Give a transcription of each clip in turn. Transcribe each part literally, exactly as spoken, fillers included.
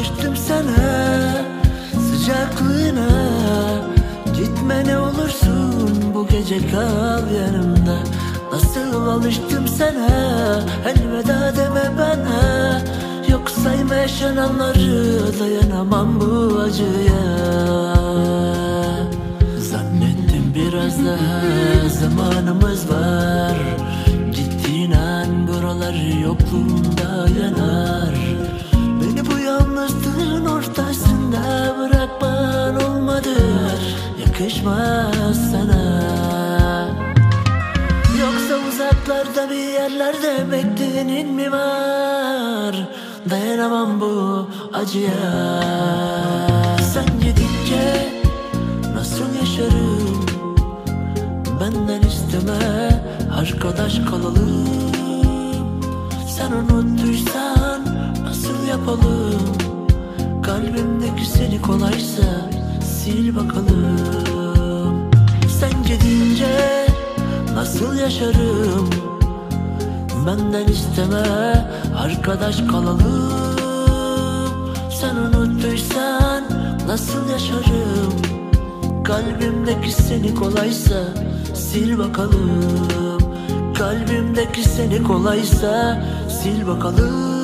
alıştım sana, sıcaklığına. Gitme ne olursun, bu gece kal yanımda. Nasıl alıştım sana, elveda deme bana. Yok sayma yaşananları, dayanamam bu acıya. Zannettim biraz daha zamanımız var. Gittiğin an buralar yokluğunda yanar. Beni bu yalnızlığın ortasında bırakman olmadı. Yakışmaz sana. Yoksa uzaklarda bir yerlerde bekleyenin mi var? Dayanamam bu acıya. Sen gidince nasıl yaşarım? Benden isteme, arkadaş kalalım. Sen unuttuysan nasıl yapalım? Kalbimdeki seni kolaysa sil bakalım. Sen gidince nasıl yaşarım? Benden isteme, arkadaş kalalım. Sen unuttuysan nasıl yaşarım? Kalbimdeki seni kolaysa sil bakalım. Kalbimdeki seni kolaysa sil bakalım.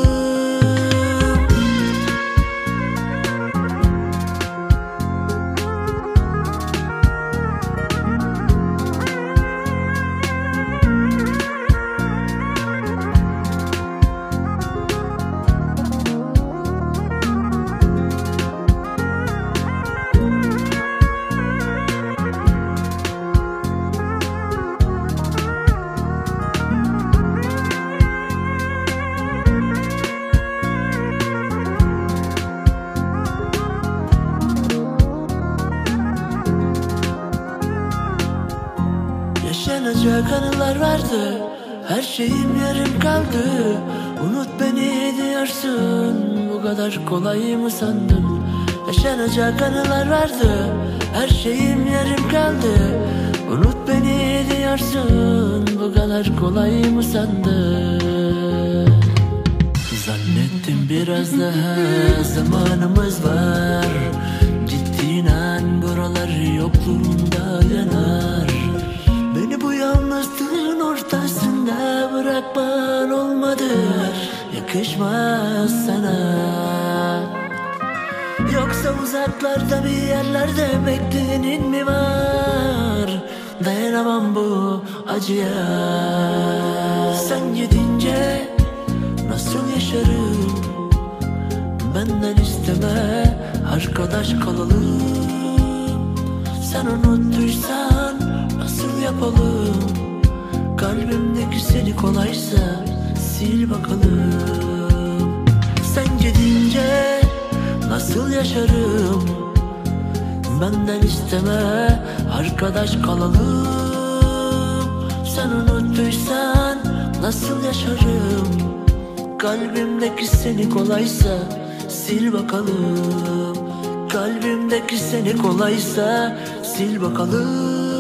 Yaşanacak anılar vardı, her şeyim yarım kaldı. Unut beni diyorsun, bu kadar kolay mı sandın? Yaşanacak anılar vardı, her şeyim yarım kaldı. Unut beni diyorsun, bu kadar kolay mı sandın? Zannettim biraz daha zamanımız var. Gittiğin an buralar yokluğunda yanar. Beni bu yalnızlığın ortasında bırakman olmadı. Yakışmaz sana. Yoksa uzaklarda bir yerlerde bekleyenin mi var? Dayanamam bu acıya. Sen gidince nasıl yaşarım? Benden isteme, arkadaş kalalım. Sen unuttuysan nasıl yapalım? Kalbimdeki seni kolaysa sil bakalım. Sen gidince nasıl yaşarım? Benden isteme, arkadaş kalalım. Sen unuttuysan nasıl yaşarım? Kalbimdeki seni kolaysa sil bakalım. Kalbimdeki seni kolaysa sil bakalım.